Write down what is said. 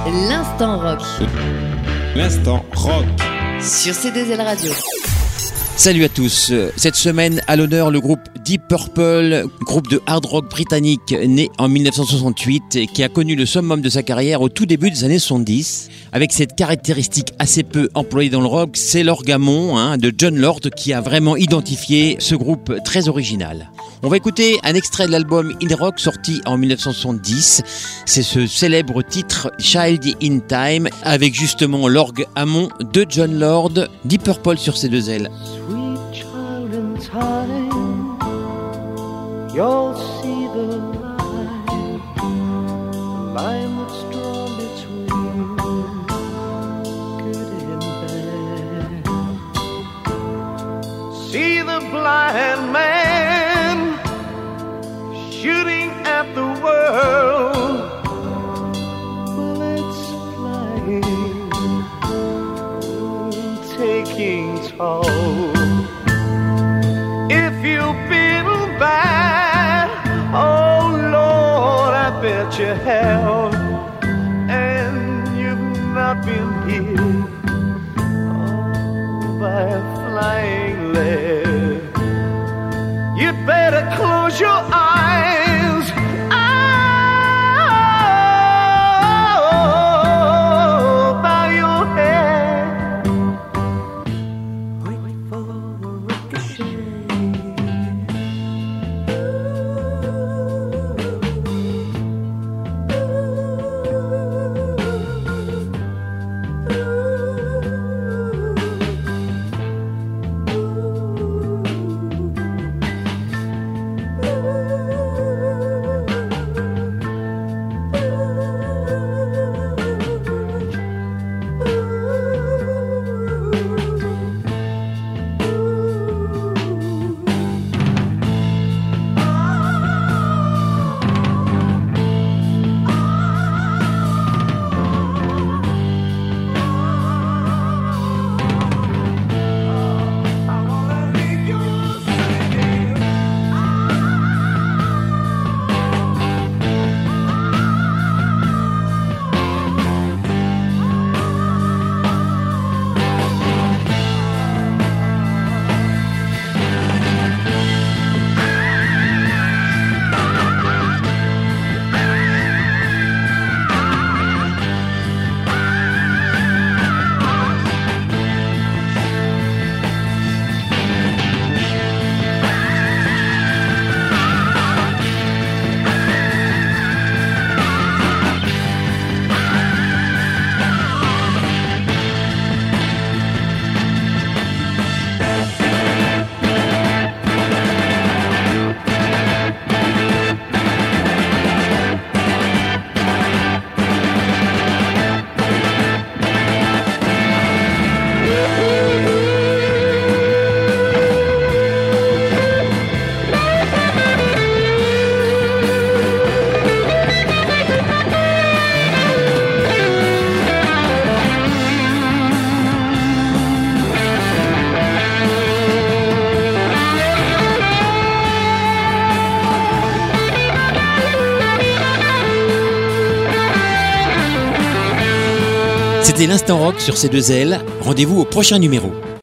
L'instant rock. L'instant rock. Sur C2L Radio. Salut à tous. Cette semaine, à l'honneur, le groupe Deep Purple, groupe de hard rock britannique né en 1968 et qui a connu le summum de sa carrière au tout début des années 70. Avec cette caractéristique assez peu employée dans le rock, c'est l'orgamon de Jon Lord qui a vraiment identifié ce groupe très original. On va écouter un extrait de l'album In Rock sorti en 1970. C'est ce célèbre titre Child in Time avec justement l'orgue Hammond de Jon Lord. Deep Purple sur C2L. Sweet child in time, you'll see the line that's drawn between good and bad. See the blind man shooting at the world, bullets flying, taking toll. If you feel bad, oh Lord, I bet you have, and you've not been hit by a flying lead. You'd better close your eyes. Oh, bow your head. Wait for the ricochet. C'était l'Instant Rock sur C2L. Rendez-vous au prochain numéro.